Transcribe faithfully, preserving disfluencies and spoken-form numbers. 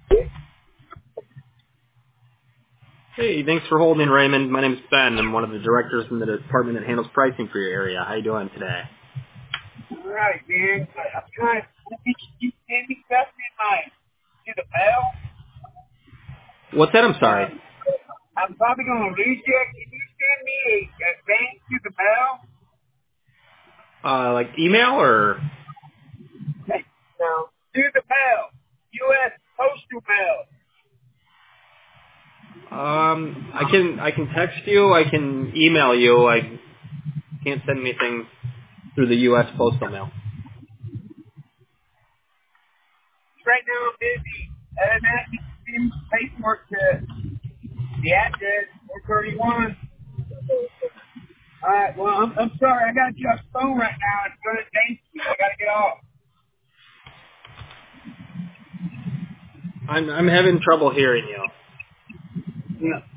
Hey, thanks for holding, Raymond. My name is Ben. I'm one of the directors in the department that handles pricing for your area. How you doing today? All right, man. I'm trying to you you send me stuff in my to the mail. What's that? I'm sorry. Um, I'm probably gonna lose you. Can you send me a, a thing to the mail? Uh, like email or? No, to the mail. U S postal mail. Um, I can I can text you. I can email you. I can't send anything through the U S postal mail. Right now I'm busy, and I'm asking you to send me paperwork to the address four thirty-one. All right. Well, I'm, I'm sorry. I got you on the phone right now. It's going to thank you. I got to get off. I'm I'm having trouble hearing you. No.